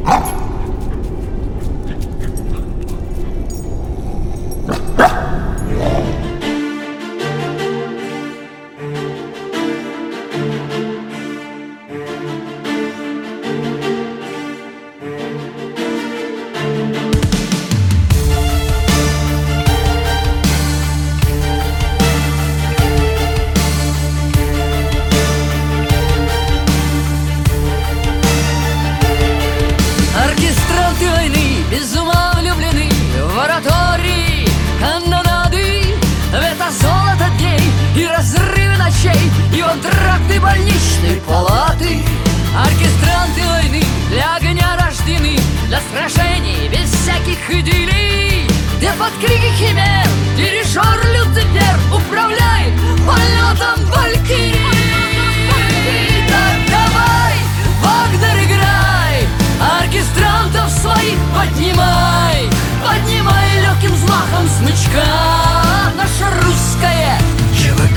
Без ума влюблены в оратории, канонады, это золото дней и разрывы ночей, и антракты больничной палаты. Оркестранты войны для огня рождены, для сражений без всяких идиллий, где под крики химер дирижер Люцифер управляет полетом валькирии. Так давай, Вагнер, играй, оркестрантов своих поднимай, поднимай легким взмахом смычка наше русское ЧВК.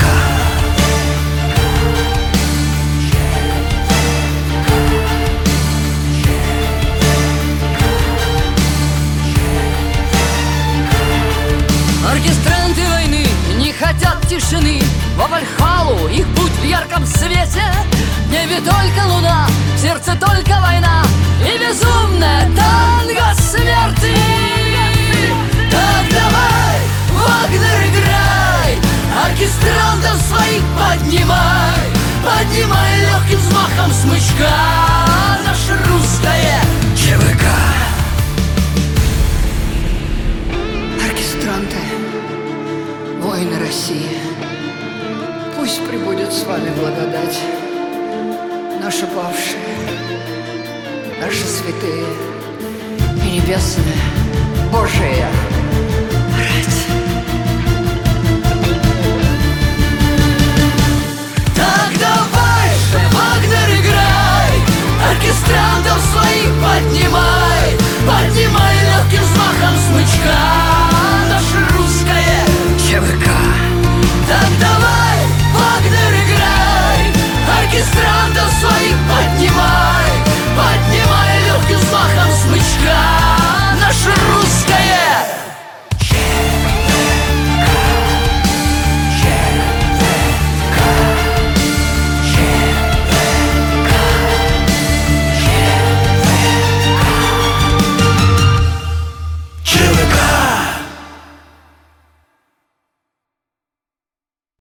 Оркестранты войны не хотят тишины, во Вальхалу их путь в ярком свете. В небе только луна, в сердце только война и безумная танго смерти. Так давай, Вагнер, играй, оркестрантов своих поднимай, поднимай легким взмахом смычка наше русское ЧВК. Оркестранты, воины России, пусть пребудет с вами благодать. Наши павшие, наши святые и небесные Божия